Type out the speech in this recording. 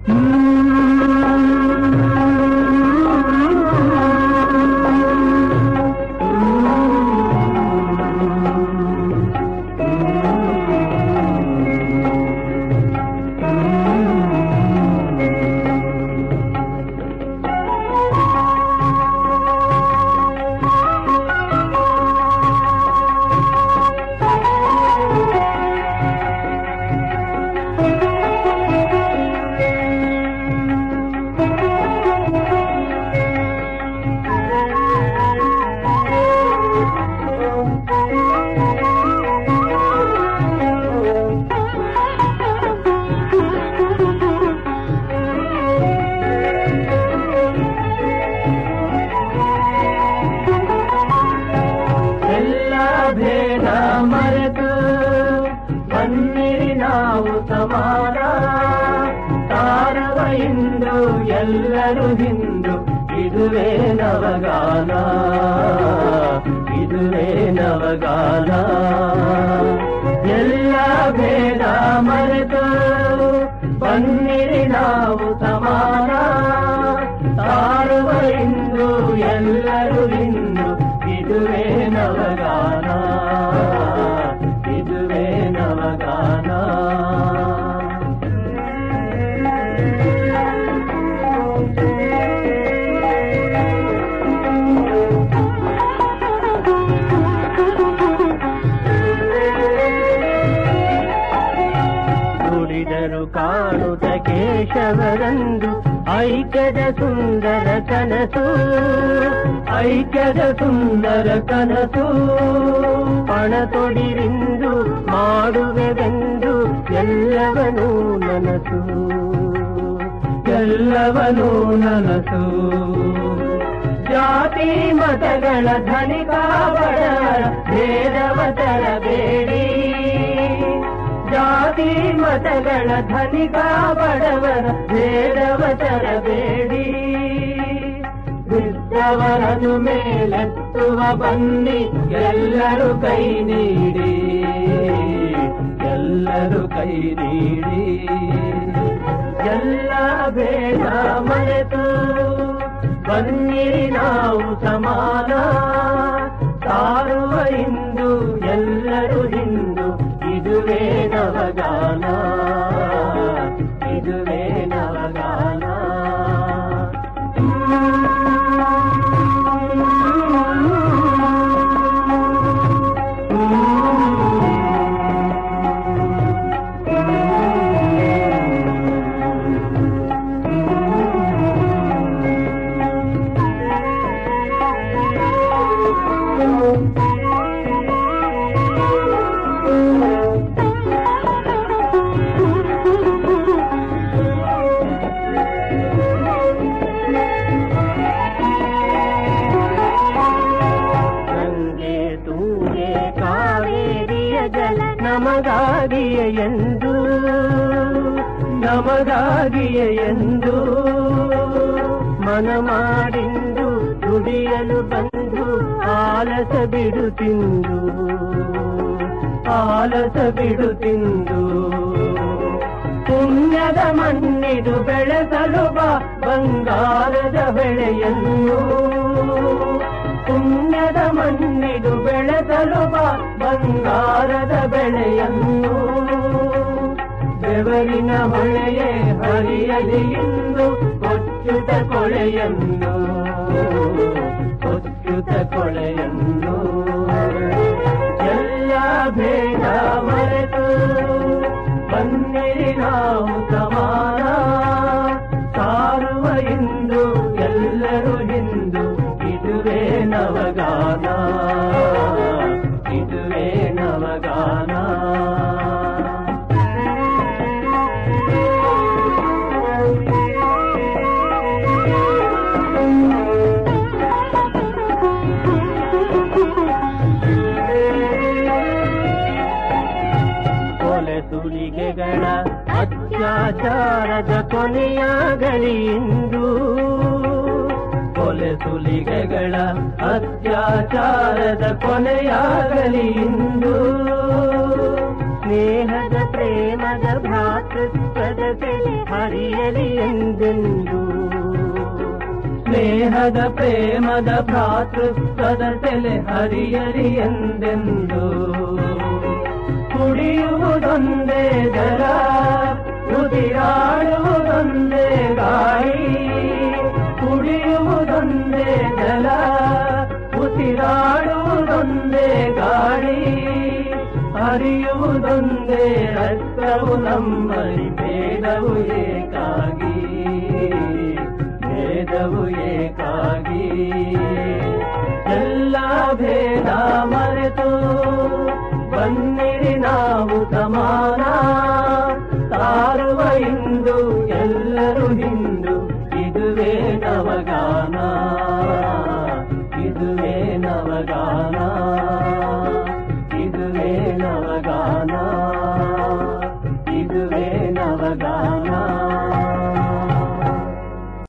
ಎಲ್ಲರೂ ಹಿಂದು ಇದುವೇ ನವಗಾನ ಇದುವೇ ನವಗಾನ ಎಲ್ಲ ಭೇದ ಮರೆತು ಬನ್ನಿರಿ ನಾವು ಸಮಾನ ತಾರುವ ಇಂದು ಎಲ್ಲರೂ ಹಿಂದು ಇದುವೇ ನವಗಾನ ಇದುವೇ ನವಗಾನ ಕಾಣುತ್ತ ಕೇಶವರಂದು ಐಕ್ಯದ ಸುಂದರ ಕನಸು ಐಕ್ಯದ ಸುಂದರ ಕನಸು ಪಣ ತೊಡಿರಿಂದು ಮಾಡುವೆವೆಂದು ಎಲ್ಲವನೂ ನನಸು ಎಲ್ಲವನೂ ನನಸು ಜಾತಿ ಮತಗಳ ಧನಿಕ ಬಡವರ ಭೇದವ ತರಬೇಡಿ ಜಾತಿ ಮತಗಳ ಧನಿಕ ಬಡವರ ಭೇದವ ತರಬೇಡಿ ಬಿದ್ದವರನ್ನು ಮೇಲೆತ್ತುವ ಬನ್ನಿ ಎಲ್ಲರೂ ಕೈ ನೀಡಿ ಎಲ್ಲರೂ ಕೈ ನೀಡಿ ಎಲ್ಲ ಭೇದ ಮರೆತು ಬನ್ನಿರಿ ನಾವು ಸಮಾನ ಸಾರುವ ಇಂದು ಎಲ್ಲರೂ ಹಿಂದು ಇದುವೇ ನವಗಾನ ಇದುವೇ ನವಗಾನ ನಮಗಾಗಿಯೇ ಎಂದು ನಮಗಾಗಿಯೇ ಎಂದು ಮನ ಮಾಡಿಂದು ದುಡಿಯಲು ಬಂದು ಆಲಸ ಬಿಡುತ್ತಿಂದು ಆಲಸ ಬಿಡುತ್ತಿಂದು ಪುಣ್ಯದ ಮಣ್ಣಿದು ಬೆಳೆಸಲು ಬಾ ಬಂಗಾರದ ಬೆಳೆಯನ್ನು ಪುಣ್ಯದ ಮಣ್ಣಿದು ಬೆಳೆಸಲು ಬಾ ಬಂಗಾರದ ಬೆಳೆಯನ್ನು ಬೆವರಿನ ಹೊಳೆಯೇ ಹರಿಯಲಿ ಎಂದು ಕೊಚ್ಚುತ ಕೊಳೆಯನ್ನು ಕೊಚ್ಚುತ ಕೊಳೆಯನ್ನು ಎಲ್ಲ ಭೇದ ಮರೆತು ಬನ್ನಿರಿ ನಾವು ಸಮಾನ ಸಾರುವ ಇಂದು ಎಲ್ಲರೂ ಹಿಂದು ಇದುವೇ ನವಗಾನ ಇದುವೇ ನವಗಾನ ಕೊಲೆ ಸುಲಿಗೆಗಳ ಅತ್ಯಾಚಾರದ ಕೊನೆಯಾಗಲಿ ಇಂದು ಕೊಲೆ ಸುಲಿಗೆಗಳ ಅತ್ಯಾಚಾರದ ಕೊನೆಯಾಗಲಿ ಇಂದು ಸ್ನೇಹದ ಪ್ರೇಮದ ಭ್ರಾತೃತ್ವದ ಸೆಲೆ ಹರಿಯಲಿ ಎಂದೆಂದು. ಸ್ನೇಹದ ಪ್ರೇಮದ ಭ್ರಾತೃತ್ವದ ಸೆಲೆ ಹರಿಯಲಿ ಎಂದೆಂದು. ಕುಡಿಯುವುದೊಂದೇ ಜಲ, ಉಸಿರಾಡುವುದೊಂದೇ ಗಾಳಿ. ಕುಡಿಯುವುದೊಂದೇ ಜಲ, ಉಸಿರಾಡುವುದೊಂದೇ ಗಾಳಿ. ಹರಿಯುವುದೊಂದೇ ರಕ್ತವು ನಮ್ಮಲ್ಲಿ, ಭೇದವು ಏಕಾಗಿ, ಭೇದವು ಏಕಾಗಿ. ಎಲ್ಲ ಭೇದ ಮರೆತು ಬನ್ನಿರಿ ನಾವು ಸಮಾನ ಸಾರುವ ಇಂದು, ಎಲ್ಲರೂ ಹಿಂದು, ಇದುವೇ ನವಗಾನ.